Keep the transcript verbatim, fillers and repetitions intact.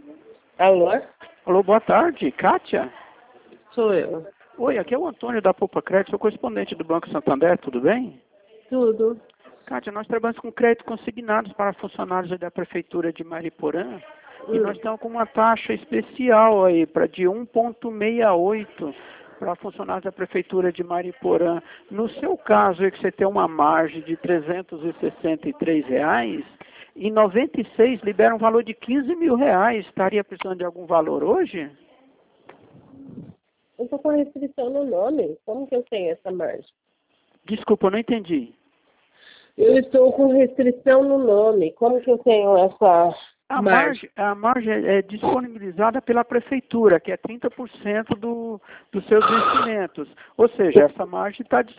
Alô? Alô, boa tarde, Kátia? Sou eu. Oi, aqui é o Antônio da Poupa Crédito, sou correspondente do Banco Santander, tudo bem? Tudo. Kátia, nós trabalhamos com crédito consignados para funcionários aí da Prefeitura de Mariporã e Hum. nós estamos com uma taxa especial aí para de um vírgula sessenta e oito para funcionários da Prefeitura de Mariporã. No seu caso, é que você tem uma margem de trezentos e sessenta e três reais, em noventa e seis libera um valor de quinze mil reais. Estaria precisando de algum valor hoje? Eu tô com restrição no nome. Como que eu tenho essa margem? Desculpa, eu não entendi. Eu estou com restrição no nome. Como que eu tenho essa A margem? margem, a margem é disponibilizada pela Prefeitura, que é trinta por cento do, dos seus vencimentos. Ou seja, essa margem está